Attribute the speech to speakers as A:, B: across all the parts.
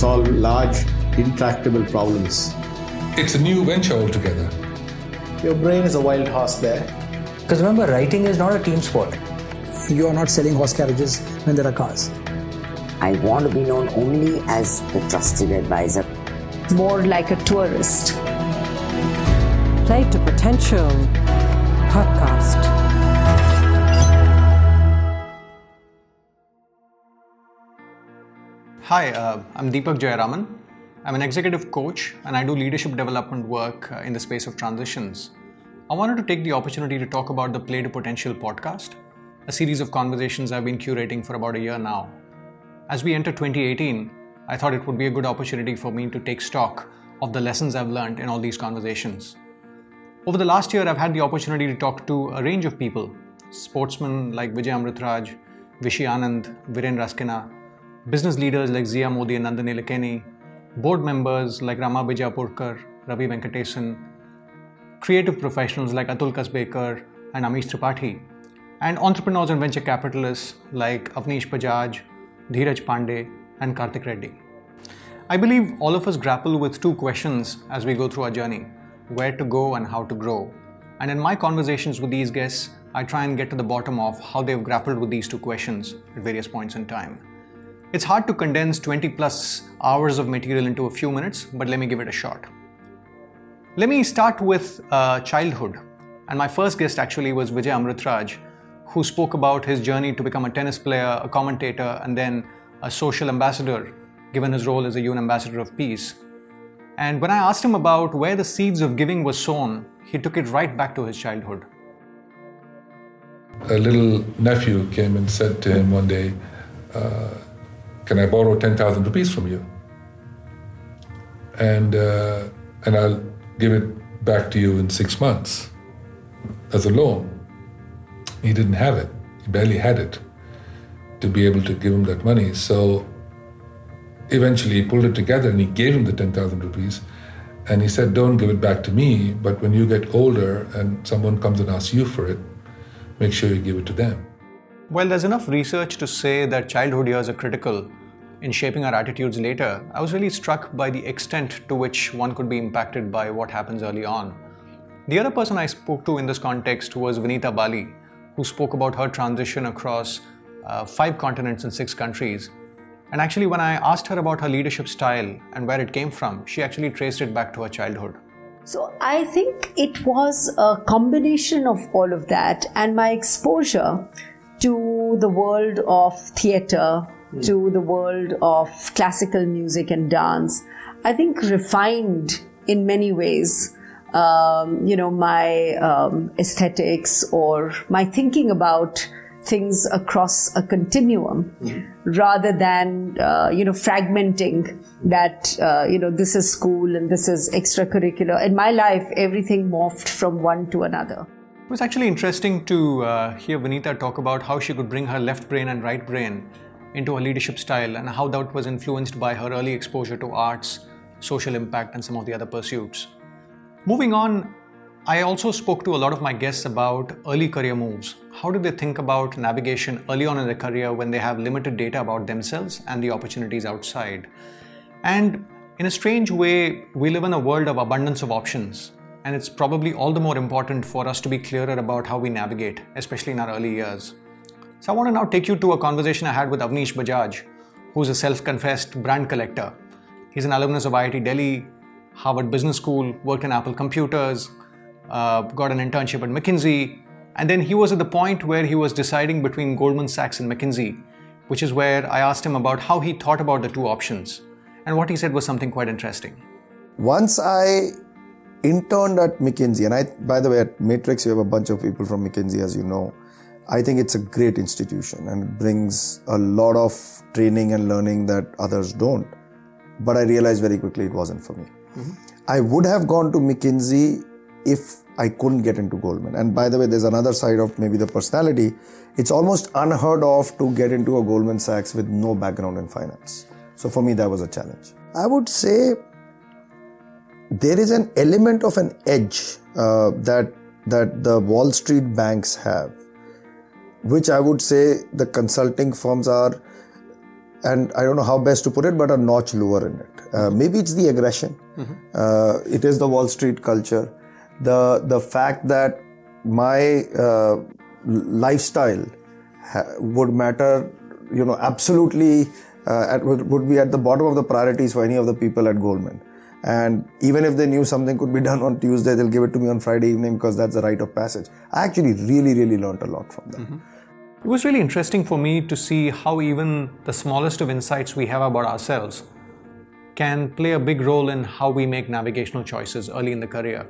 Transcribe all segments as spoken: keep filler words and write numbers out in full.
A: solve large, intractable problems.
B: It's a new venture altogether.
A: Your brain is a wild horse there.
C: Because remember, writing is not a team sport.
D: You are not selling horse carriages when there are cars.
E: I want to be known only as the trusted advisor.
F: More like a tourist.
G: Play to Potential podcast.
H: Hi, uh, I'm Deepak Jayaraman. I'm an executive coach and I do leadership development work uh, in the space of transitions. I wanted to take the opportunity to talk about the Play to Potential podcast, a series of conversations I've been curating for about a year now. As we enter twenty eighteen, I thought it would be a good opportunity for me to take stock of the lessons I've learned in all these conversations. Over the last year, I've had the opportunity to talk to a range of people, sportsmen like Vijay Amritraj, Vishy Anand, Viren Raskina, business leaders like Zia Modi and Nandan Nilekani, board members like Rama Bijapurkar, Ravi Venkatesan, creative professionals like Atul Kasbekar and Amish Tripathi, and entrepreneurs and venture capitalists like Avnish Bajaj, Dheeraj Pandey, and Karthik Reddy. I believe all of us grapple with two questions as we go through our journey: where to go and how to grow. And in my conversations with these guests, I try and get to the bottom of how they've grappled with these two questions at various points in time. It's hard to condense twenty plus hours of material into a few minutes, but let me give it a shot. Let me start with uh, childhood. And my first guest actually was Vijay Amritraj, who spoke about his journey to become a tennis player, a commentator, and then a social ambassador, given his role as a U N Ambassador of Peace. And when I asked him about where the seeds of giving were sown, he took it right back to his childhood.
B: A little nephew came and said to him one day, uh, can I borrow ten thousand rupees from you? And uh, and I'll give it back to you in six months as a loan. He didn't have it. He barely had it to be able to give him that money. So eventually he pulled it together and he gave him the ten thousand rupees. And he said, don't give it back to me, but when you get older and someone comes and asks you for it, make sure you give it to them.
H: While there's enough research to say that childhood years are critical in shaping our attitudes later, I was really struck by the extent to which one could be impacted by what happens early on. The other person I spoke to in this context was Vinita Bali, who spoke about her transition across uh, five continents and six countries. And actually, when I asked her about her leadership style and where it came from, she actually traced it back to her childhood.
F: So I think it was a combination of all of that and my exposure to the world of theatre, mm. to the world of classical music and dance, I think refined in many ways, um, you know, my um, aesthetics or my thinking about things across a continuum, mm. rather than, uh, you know, fragmenting that, uh, you know, this is school and this is extracurricular. In my life, everything morphed from one to another.
H: It was actually interesting to uh, hear Vinita talk about how she could bring her left brain and right brain into her leadership style and how that was influenced by her early exposure to arts, social impact, and some of the other pursuits. Moving on, I also spoke to a lot of my guests about early career moves. How do they think about navigation early on in their career when they have limited data about themselves and the opportunities outside? And in a strange way, we live in a world of abundance of options. And it's probably all the more important for us to be clearer about how we navigate, especially in our early years. So I want to now take you to a conversation I had with Avnish Bajaj, who's a self-confessed brand collector. He's an alumnus of I I T Delhi, Harvard Business School, worked in Apple Computers, uh, got an internship at McKinsey, and then he was at the point where he was deciding between Goldman Sachs and McKinsey, which is where I asked him about how he thought about the two options. And what he said was something quite interesting.
I: Once I interned at McKinsey, and I, by the way, at Matrix, we have a bunch of people from McKinsey, as you know. I think it's a great institution and it brings a lot of training and learning that others don't. But I realized very quickly it wasn't for me. Mm-hmm. I would have gone to McKinsey if I couldn't get into Goldman. And by the way, there's another side of maybe the personality. It's almost unheard of to get into a Goldman Sachs with no background in finance. So for me, that was a challenge. I would say there is an element of an edge uh, that that the Wall Street banks have, which I would say the consulting firms are and I don't know how best to put it, but a notch lower in it. Uh, maybe it's the aggression. Mm-hmm. Uh, it is the Wall Street culture. The the fact that my uh, lifestyle ha- would matter, you know, absolutely uh, at, would, would be at the bottom of the priorities for any of the people at Goldman. And even if they knew something could be done on Tuesday, they'll give it to me on Friday evening because that's the rite of passage. I actually really, really learned a lot from that.
H: Mm-hmm. It was really interesting for me to see how even the smallest of insights we have about ourselves can play a big role in how we make navigational choices early in the career.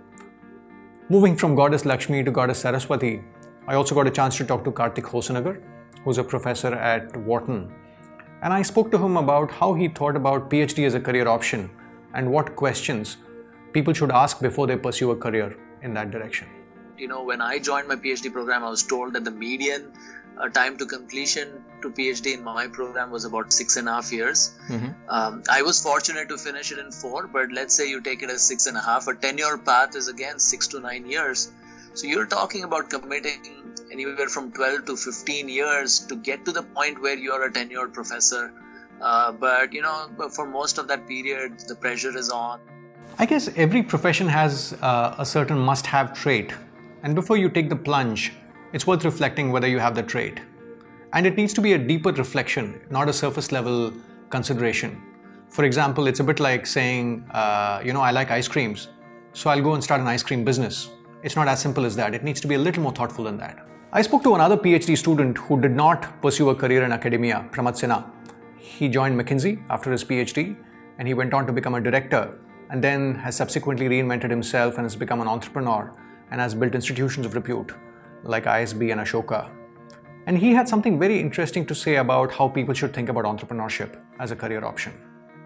H: Moving from Goddess Lakshmi to Goddess Saraswati, I also got a chance to talk to Karthik Hosanagar, who's a professor at Wharton. And I spoke to him about how he thought about PhD as a career option and what questions people should ask before they pursue a career in that direction.
J: You know, when I joined my PhD program, I was told that the median uh, time to completion to PhD in my program was about six and a half years. Mm-hmm. Um, I was fortunate to finish it in four, but let's say you take it as six and a half. A tenure path is again six to nine years. So you're talking about committing anywhere from twelve to fifteen years to get to the point where you're a tenured professor. Uh, but, you know, for most of that period, the pressure is on.
H: I guess every profession has uh, a certain must-have trait. And before you take the plunge, it's worth reflecting whether you have the trait. And it needs to be a deeper reflection, not a surface-level consideration. For example, it's a bit like saying, uh, you know, I like ice creams, so I'll go and start an ice cream business. It's not as simple as that. It needs to be a little more thoughtful than that. I spoke to another PhD student who did not pursue a career in academia, Pramad Sinha. He joined McKinsey after his PhD, and he went on to become a director, and then has subsequently reinvented himself and has become an entrepreneur and has built institutions of repute like I S B and Ashoka. And he had something very interesting to say about how people should think about entrepreneurship as a career option.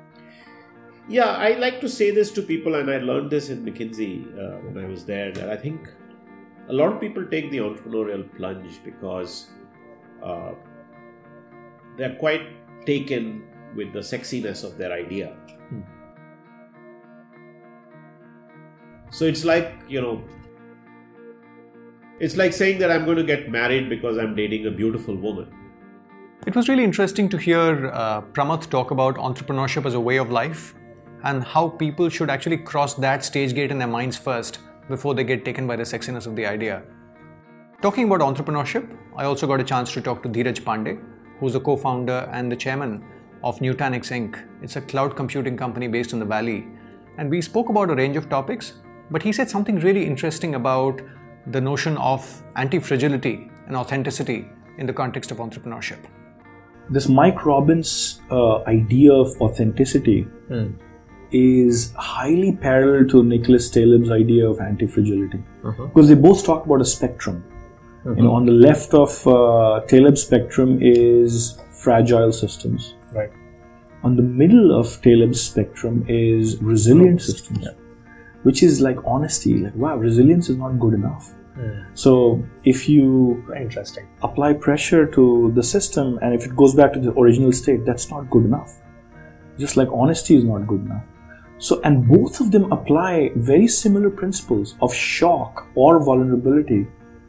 K: Yeah, I like to say this to people, and I learned this in McKinsey uh, when I was there, that I think a lot of people take the entrepreneurial plunge because uh, they're quite taken with the sexiness of their idea. Hmm. So it's like, you know, it's like saying that I'm going to get married because I'm dating a beautiful woman.
H: It was really interesting to hear uh, Pramath talk about entrepreneurship as a way of life and how people should actually cross that stage gate in their minds first before they get taken by the sexiness of the idea. Talking about entrepreneurship, I also got a chance to talk to Dheeraj Pandey, who's the co-founder and the chairman of Nutanix Incorporated. It's a cloud computing company based in the Valley. And we spoke about a range of topics, but he said something really interesting about the notion of anti-fragility and authenticity in the context of entrepreneurship.
L: This Mike Robbins' uh, idea of authenticity mm. is highly parallel to Nicholas Taleb's idea of anti-fragility. Uh-huh. Because they both talk about a spectrum. Uh-huh. You know, on the left of uh, Taleb's spectrum is fragile systems.
K: Right.
L: On the middle of Taleb's spectrum is resilient systems, yeah. which is like honesty. Like, wow, resilience is not good enough. Mm. So if you
K: interesting
L: apply pressure to the system and if it goes back to the original state, that's not good enough. Just like honesty is not good enough. So, and both of them apply very similar principles of shock or vulnerability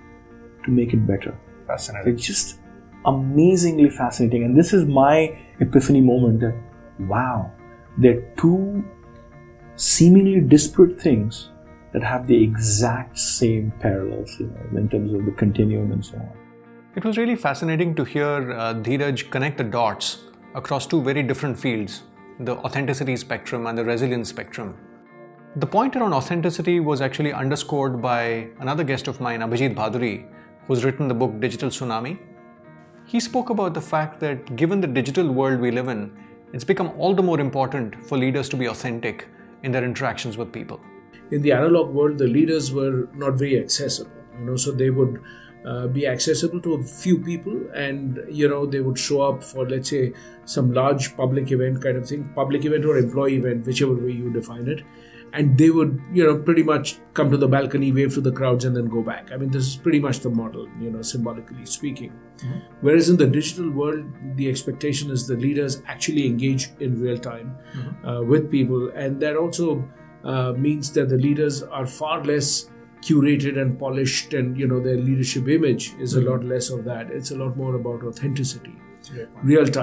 L: to make it better.
K: Fascinating.
L: It's just amazingly fascinating. And this is my epiphany moment that, wow, there are two seemingly disparate things that have the exact same parallels, you know, in terms of the continuum and so on.
H: It was really fascinating to hear uh, Dheeraj connect the dots across two very different fields, the authenticity spectrum and the resilience spectrum. The point around authenticity was actually underscored by another guest of mine, Abhijit Bhaduri, who's written the book Digital Tsunami. He spoke about the fact that given the digital world we live in, it's become all the more important for leaders to be authentic in their interactions with people.
M: In the analog world, the leaders were not very accessible, you know, so they would uh, be accessible to a few people and, you know, they would show up for, let's say, some large public event kind of thing, public event or employee event, whichever way you define it. And they would, you know, pretty much come to the balcony, wave to the crowds and then go back. I mean, this is pretty much the model, you know, symbolically speaking. Mm-hmm. Whereas in the digital world, the expectation is the leaders actually engage in real time mm-hmm. uh, with people. And that also uh, means that the leaders are far less curated and polished and, you know, their leadership image is mm-hmm. a lot less of that. It's a lot more about authenticity, real time.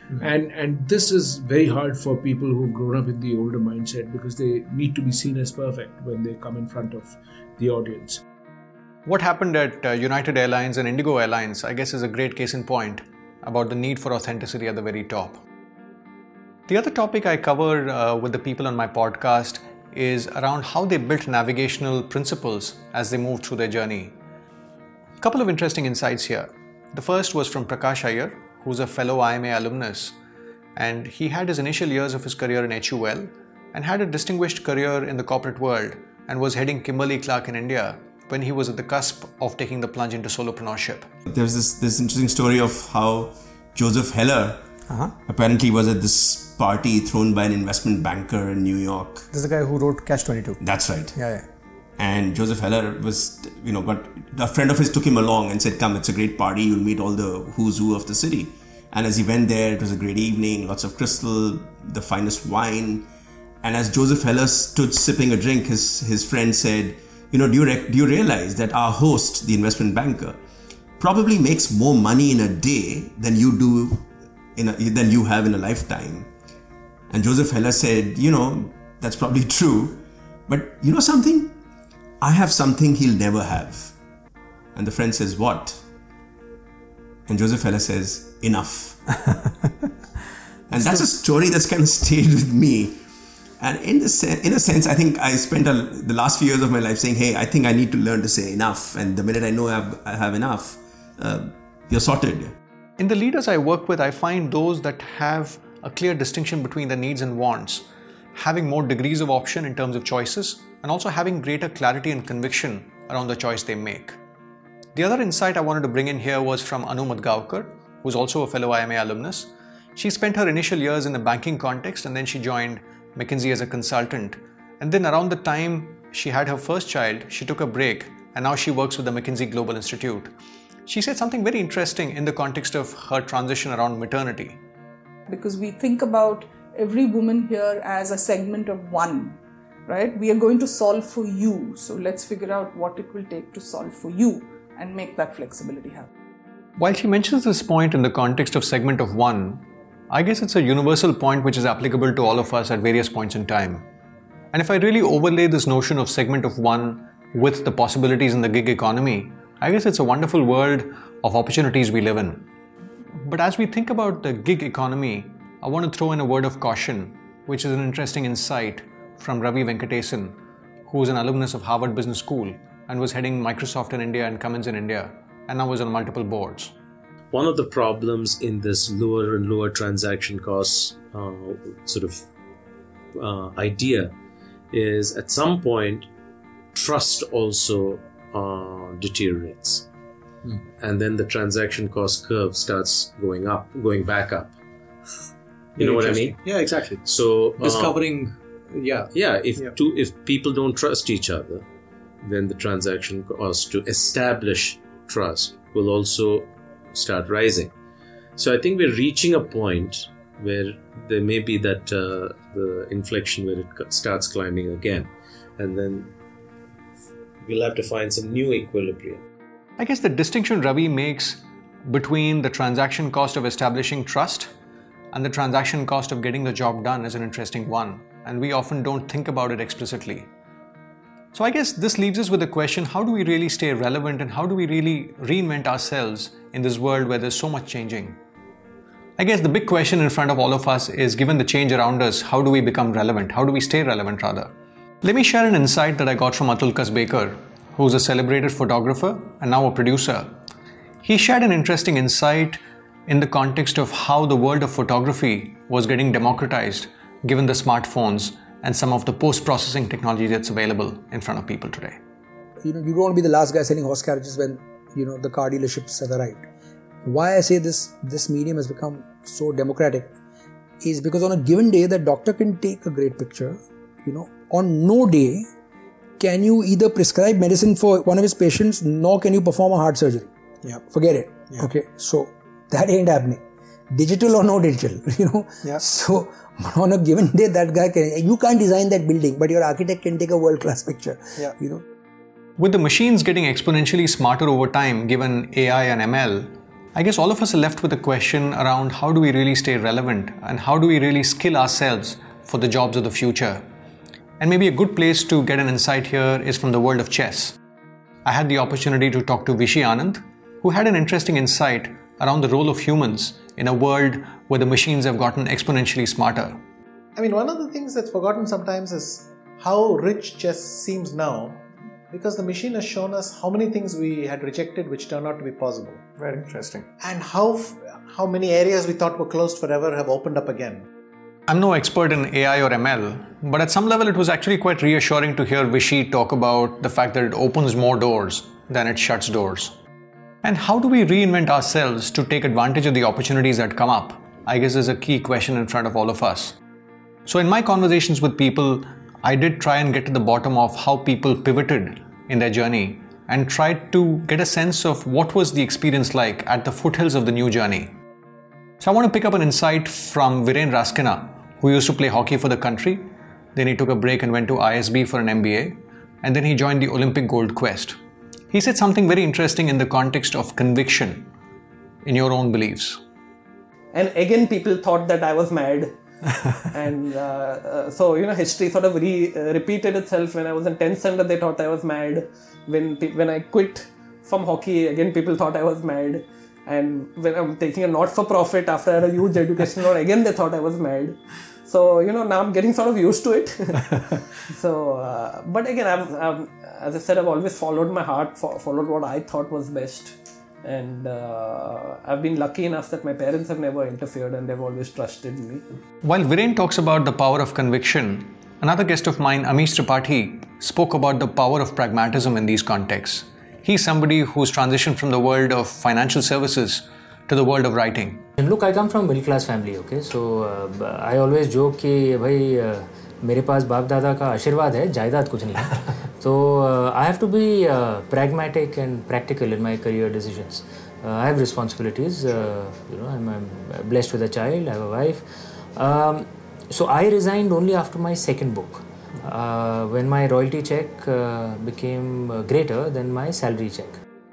M: Mm-hmm. And and this is very hard for people who've grown up in the older mindset because they need to be seen as perfect when they come in front of the audience.
H: What happened at uh, United Airlines and Indigo Airlines, I guess, is a great case in point about the need for authenticity at the very top. The other topic I cover uh, with the people on my podcast is around how they built navigational principles as they moved through their journey. A couple of interesting insights here. The first was from Prakash Iyer, who's a fellow I M A alumnus, and he had his initial years of his career in H U L and had a distinguished career in the corporate world and was heading Kimberly-Clark in India when he was at the cusp of taking the plunge into solopreneurship.
N: There's this, this interesting story of how Joseph Heller uh-huh. apparently was at this party thrown by an investment banker in New York.
C: This is the guy who wrote Catch twenty-two.
N: That's right.
C: Yeah, yeah.
N: And Joseph Heller was, you know, but a friend of his took him along and said, come, it's a great party. You'll meet all the who's who of the city. And as he went there, it was a great evening, lots of crystal, the finest wine. And as Joseph Heller stood sipping a drink, his, his friend said, you know, do you, rec- do you realize that our host, the investment banker, probably makes more money in a day than you do in a, than you have in a lifetime? And Joseph Heller said, you know, that's probably true. But you know something? I have something he'll never have. And the friend says, what? And Joseph Heller says, enough. And that's a story that's kind of stayed with me. And in the se- in a sense, I think I spent a, the last few years of my life saying, hey, I think I need to learn to say enough. And the minute I know I have, I have enough, uh, you're sorted.
H: In the leaders I work with, I find those that have a clear distinction between the needs and wants, having more degrees of option in terms of choices, and also having greater clarity and conviction around the choice they make. The other insight I wanted to bring in here was from Anu Madgavkar, who's also a fellow I M A alumnus. She spent her initial years in a banking context and then she joined McKinsey as a consultant. And then around the time she had her first child, she took a break and now she works with the McKinsey Global Institute. She said something very interesting in the context of her transition around maternity.
O: Because we think about every woman here as a segment of one, right? We are going to solve for you. So let's figure out what it will take to solve for you and make that flexibility happen.
H: While she mentions this point in the context of segment of one, I guess it's a universal point which is applicable to all of us at various points in time. And if I really overlay this notion of segment of one with the possibilities in the gig economy, I guess it's a wonderful world of opportunities we live in. But as we think about the gig economy, I want to throw in a word of caution, which is an interesting insight from Ravi Venkatesan, who is an alumnus of Harvard Business School and was heading Microsoft in India and Cummins in India, and now is on multiple boards.
P: One of the problems in this lower and lower transaction costs uh, sort of uh, idea is at some point, trust also uh, deteriorates. Hmm. And then the transaction cost curve starts going up, going back up. You know what I mean?
Q: Yeah, exactly.
P: So uh,
Q: discovering, yeah,
P: yeah. If
Q: yeah.
P: two, if people don't trust each other, then the transaction cost to establish trust will also start rising. So I think we're reaching a point where there may be that uh, the inflection where it starts climbing again, and then we'll have to find some new equilibrium.
H: I guess the distinction Ravi makes between the transaction cost of establishing trust and the transaction cost of getting the job done is an interesting one, and we often don't think about it explicitly. So I guess this leaves us with the question, how do we really stay relevant and how do we really reinvent ourselves in this world where there's so much changing? I guess the big question in front of all of us is, given the change around us, how do we become relevant? How do we stay relevant rather? Let me share an insight that I got from Atul Kasbekar, who's a celebrated photographer and now a producer. He shared an interesting insight in the context of how the world of photography was getting democratized given the smartphones and some of the post-processing technology that's available in front of people today.
D: You know, you don't want to be the last guy selling horse carriages when, you know, the car dealerships have arrived. Why I say this, this medium has become so democratic is because on a given day, the doctor can take a great picture. You know, on no day can you either prescribe medicine for one of his patients, nor can you perform a heart surgery. Yeah. Forget it. Yeah. Okay. So that ain't happening. Digital or no digital, you know. Yeah. So on a given day, that guy can, you can't design that building, but your architect can take a world-class picture. Yeah. You know.
H: With the machines getting exponentially smarter over time, given A I and M L, I guess all of us are left with a question around how do we really stay relevant and how do we really skill ourselves for the jobs of the future. And maybe a good place to get an insight here is from the world of chess. I had the opportunity to talk to Vishy Anand, who had an interesting insight around the role of humans in a world where the machines have gotten exponentially smarter.
A: I mean, one of the things that's forgotten sometimes is how rich chess seems now, because the machine has shown us how many things we had rejected which turned out to be possible.
C: Very interesting.
A: And how how many areas we thought were closed forever have opened up again.
H: I'm no expert in A I or M L, but at some level it was actually quite reassuring to hear Vishy talk about the fact that it opens more doors than it shuts doors. And how do we reinvent ourselves to take advantage of the opportunities that come up? I guess is a key question in front of all of us. So in my conversations with people, I did try and get to the bottom of how people pivoted in their journey and tried to get a sense of what was the experience like at the foothills of the new journey. So I want to pick up an insight from Viren Raskina, who used to play hockey for the country. Then he took a break and went to I S B for an M B A. And then he joined the Olympic Gold Quest. He said something very interesting in the context of conviction in your own beliefs.
Q: And again, people thought that I was mad. and uh, uh, so, you know, history sort of re, uh, repeated itself. When I was in tenth standard, they thought I was mad. When when I quit from hockey, again, people thought I was mad. And when I'm taking a not-for-profit after I had a huge education loan, again, they thought I was mad. So, you know, now I'm getting sort of used to it. so, uh, but again, I've, I've, as I said, I've always followed my heart, fo- followed what I thought was best. And uh, I've been lucky enough that my parents have never interfered and they've always trusted me.
H: While Viren talks about the power of conviction, another guest of mine, Amish Tripathi, spoke about the power of pragmatism in these contexts. He's somebody who's transitioned from the world of financial services to the world of writing.
R: And look, I come from a middle class family, okay? So uh, I always joke कि भाई uh, मेरे पास बाप दादा का आशीर्वाद है, जायदाद कुछ नहीं है. So uh, I have to be uh, pragmatic and practical in my career decisions. Uh, I have responsibilities. Uh, you know, I'm, I'm blessed with a child. I have a wife. Um, so I resigned only after my second book, uh, when my royalty check uh, became uh, greater than my salary check.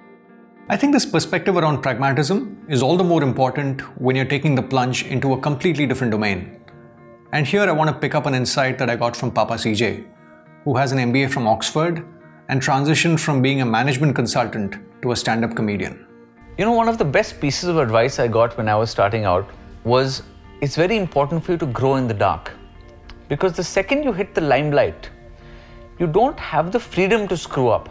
H: I think this perspective around pragmatism is all the more important when you're taking the plunge into a completely different domain. And here I want to pick up an insight that I got from Papa C J, who has an M B A from Oxford and transitioned from being a management consultant to a stand-up comedian.
S: You know, one of the best pieces of advice I got when I was starting out was it's very important for you to grow in the dark. Because the second you hit the limelight, you don't have the freedom to screw up.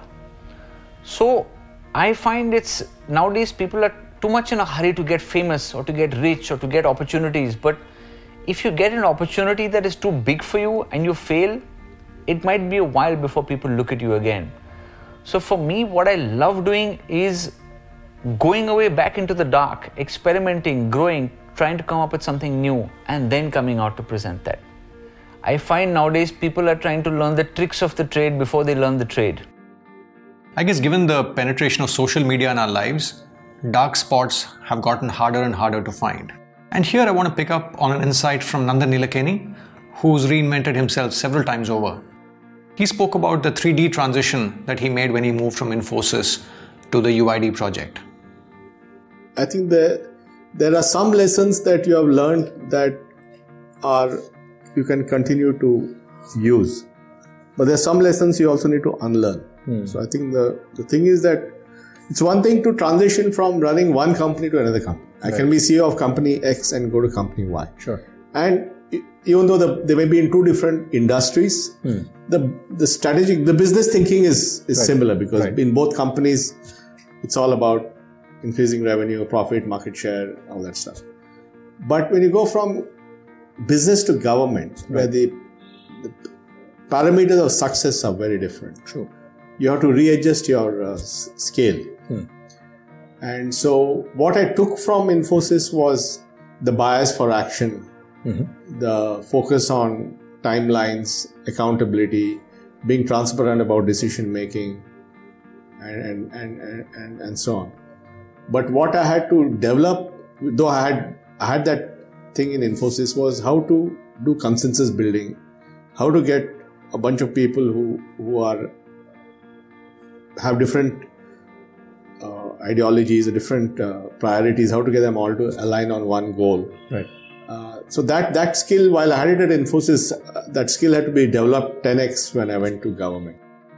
S: So I find it's nowadays people are too much in a hurry to get famous or to get rich or to get opportunities. But if you get an opportunity that is too big for you and you fail, it might be a while before people look at you again. So for me, what I love doing is going away back into the dark, experimenting, growing, trying to come up with something new, and then coming out to present that. I find nowadays people are trying to learn the tricks of the trade before they learn the trade.
H: I guess given the penetration of social media in our lives, dark spots have gotten harder and harder to find. And here I want to pick up on an insight from Nandan Nilekani, who's reinvented himself several times over. He spoke about the three D transition that he made when he moved from Infosys to the U I D project.
A: I think that there are some lessons that you have learned that are you can continue to use. But there are some lessons you also need to unlearn. Hmm. So I think the, the thing is that it's one thing to transition from running one company to another company. I right. can be C E O of company X and go to company Y.
C: Sure.
A: And even though the, they may be in two different industries, hmm. the the strategic, the business thinking is, is right. similar because right. in both companies, it's all about increasing revenue, profit, market share, all that stuff. But when you go from business to government, right. where the, the parameters of success are very different.
C: True.
A: You have to readjust your uh, s- scale. Hmm. And so what I took from Infosys was the bias for action, mm-hmm. the focus on timelines, accountability, being transparent about decision making, and, and, and, and, and so on. But what I had to develop, though I had I had that thing in Infosys, was how to do consensus building, how to get a bunch of people who, who are have different uh, ideologies, the different uh, priorities, how to get them all to align on one goal.
C: Right.
A: Uh, so that that skill, while I had it at Infosys, uh, that skill had to be developed ten x when I went to government.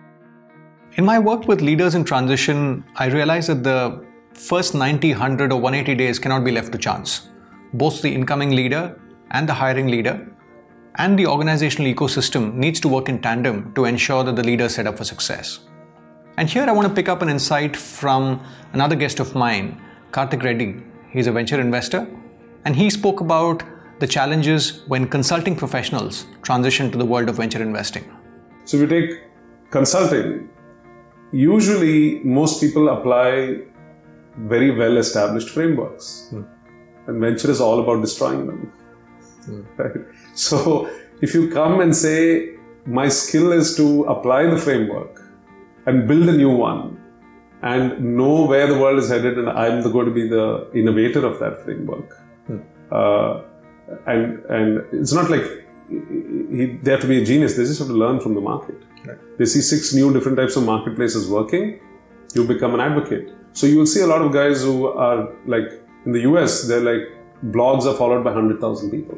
H: In my work with leaders in transition, I realized that the first ninety, one hundred or one hundred eighty days cannot be left to chance. Both the incoming leader and the hiring leader and the organizational ecosystem needs to work in tandem to ensure that the leader is set up for success. And here I want to pick up an insight from another guest of mine, Karthik Reddy. He's a venture investor, and he spoke about the challenges when consulting professionals transition to the world of venture investing.
T: So if you take consulting, usually most people apply very well established frameworks. Hmm. And venture is all about destroying them. Hmm. Right? So if you come and say, my skill is to apply the framework and build a new one and know where the world is headed, and I'm going to be the innovator of that framework. Hmm. Uh, and and it's not like he, they have to be a genius, they just have to learn from the market. Right. They see six new different types of marketplaces working, you become an advocate. So you will see a lot of guys who are like, in the U S, they're like, blogs are followed by one hundred thousand people.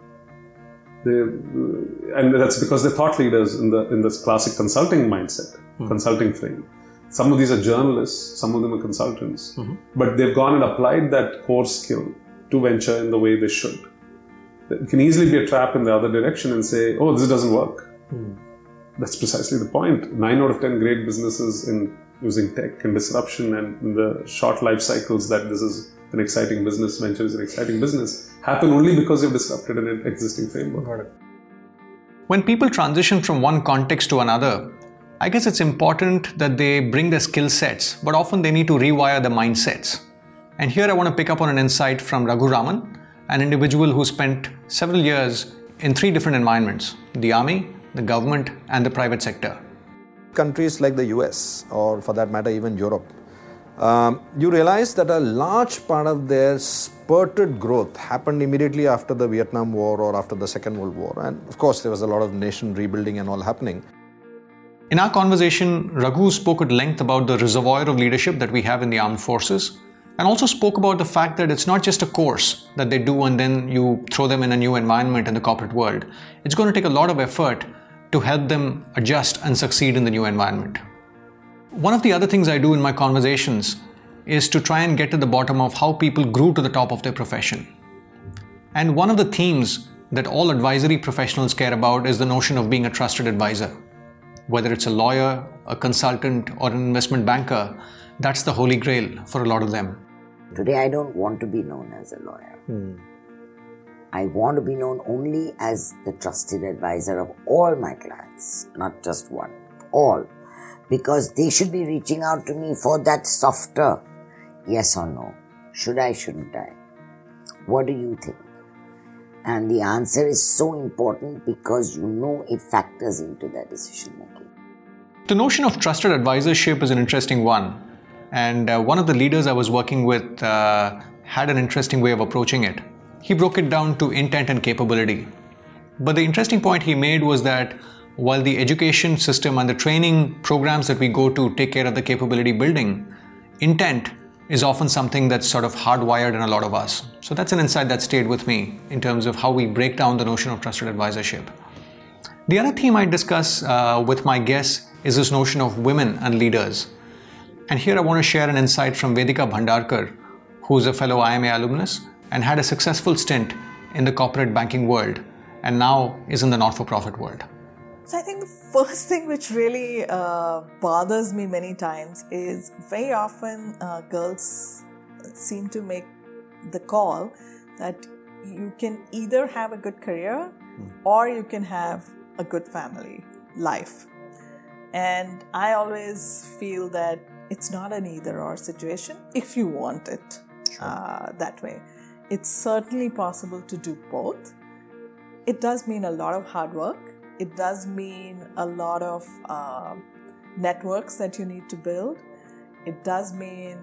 T: They, and that's because they're thought leaders in the in this classic consulting mindset, mm-hmm. consulting frame. Some of these are journalists, some of them are consultants, mm-hmm. but they've gone and applied that core skill to venture in the way they should. It can easily be a trap in the other direction and say, oh, this doesn't work. Mm-hmm. That's precisely the point. Nine out of ten great businesses in using tech and disruption and in the short life cycles that this is an exciting business, venture is an exciting business, happen only because you've disrupted an existing framework.
H: When people transition from one context to another, I guess it's important that they bring their skill sets, but often they need to rewire their mindsets. And here I want to pick up on an insight from Raghu Raman, an individual who spent several years in three different environments: the army, the government, and the private sector.
U: Countries like the U S, or for that matter even Europe, um, you realize that a large part of their spurted growth happened immediately after the Vietnam War or after the Second World War. And of course there was a lot of nation rebuilding and all happening.
H: In our conversation, Raghu spoke at length about the reservoir of leadership that we have in the armed forces, and also spoke about the fact that it's not just a course that they do and then you throw them in a new environment in the corporate world. It's going to take a lot of effort to help them adjust and succeed in the new environment. One of the other things I do in my conversations is to try and get to the bottom of how people grew to the top of their profession. And one of the themes that all advisory professionals care about is the notion of being a trusted advisor. Whether it's a lawyer, a consultant, or an investment banker, that's the holy grail for a lot of them.
E: Today I don't want to be known as a lawyer.
U: Hmm.
E: I want to be known only as the trusted advisor of all my clients, not just one, all. Because they should be reaching out to me for that softer yes or no. Should I, shouldn't I? What do you think? And the answer is so important because you know it factors into their decision making.
H: The notion of trusted advisorship is an interesting one. And uh, one of the leaders I was working with uh, had an interesting way of approaching it. He broke it down to intent and capability. But the interesting point he made was that while the education system and the training programs that we go to take care of the capability building, intent is often something that's sort of hardwired in a lot of us. So that's an insight that stayed with me in terms of how we break down the notion of trusted advisorship. The other theme I discuss uh, with my guests is this notion of women and leaders. And here I want to share an insight from Vedika Bhandarkar, who's a fellow I M A alumnus and had a successful stint in the corporate banking world and now is in the not-for-profit world.
V: So I think the first thing which really uh, bothers me many times is very often uh, girls seem to make the call that you can either have a good career mm. or you can have a good family life. And I always feel that it's not an either or situation if you want it sure. uh, that way. It's certainly possible to do both. It does mean a lot of hard work. It does mean a lot of uh, networks that you need to build. It does mean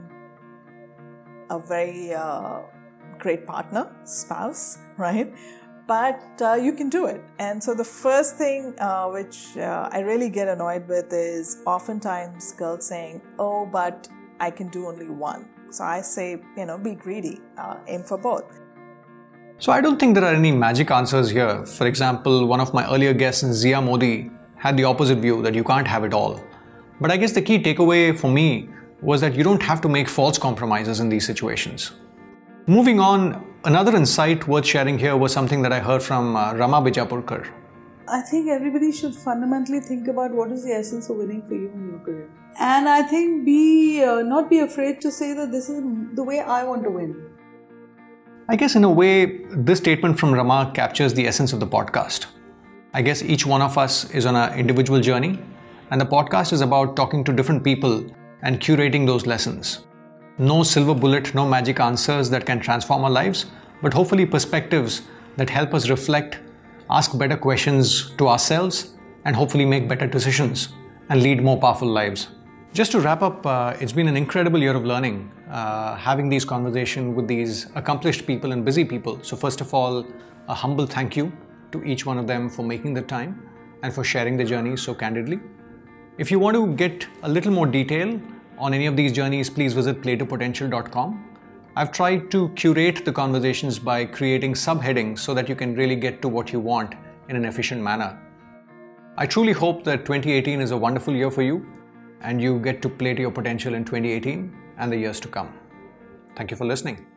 V: a very uh, great partner, spouse, right? But uh, you can do it. And so the first thing uh, which uh, I really get annoyed with is oftentimes girls saying, oh, but I can do only one. So I say, you know, be greedy, uh, aim for both.
H: So I don't think there are any magic answers here. For example, one of my earlier guests, Zia Modi, had the opposite view that you can't have it all. But I guess the key takeaway for me was that you don't have to make false compromises in these situations. Moving on, another insight worth sharing here was something that I heard from uh, Rama Bijapurkar.
B: I think everybody should fundamentally think about what is the essence of winning for you in your career. And I think be uh, not be afraid to say that this is the way I want to win.
H: I guess in a way, this statement from Rama captures the essence of the podcast. I guess each one of us is on an individual journey, and the podcast is about talking to different people and curating those lessons. No silver bullet, no magic answers that can transform our lives, but hopefully perspectives that help us reflect, ask better questions to ourselves, and hopefully make better decisions and lead more powerful lives. Just to wrap up, uh, it's been an incredible year of learning, uh, having these conversations with these accomplished people and busy people. So first of all, a humble thank you to each one of them for making the time and for sharing their journeys so candidly. If you want to get a little more detail on any of these journeys, please visit play to potential dot com. I've tried to curate the conversations by creating subheadings so that you can really get to what you want in an efficient manner. I truly hope that twenty eighteen is a wonderful year for you and you get to play to your potential in twenty eighteen and the years to come. Thank you for listening.